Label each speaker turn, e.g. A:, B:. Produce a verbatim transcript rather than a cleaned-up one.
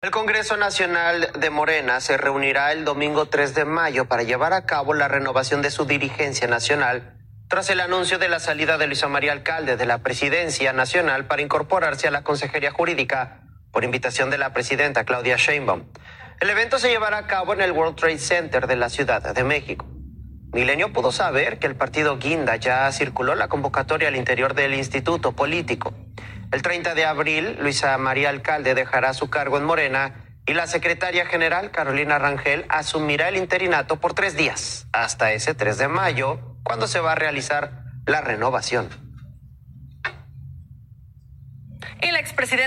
A: El Congreso Nacional de Morena se reunirá el domingo tres de mayo para llevar a cabo la renovación de su dirigencia nacional tras el anuncio de la salida de Luisa María Alcalde de la Presidencia Nacional para incorporarse a la Consejería Jurídica por invitación de la presidenta Claudia Sheinbaum. El evento se llevará a cabo en el World Trade Center de la Ciudad de México. Milenio pudo saber que el partido Guinda ya circuló la convocatoria al interior del instituto político. El treinta de abril, Luisa María Alcalde dejará su cargo en Morena y la secretaria general, Carolina Rangel, asumirá el interinato por tres días, hasta ese tres de mayo, cuando se va a realizar la renovación.
B: El expresidente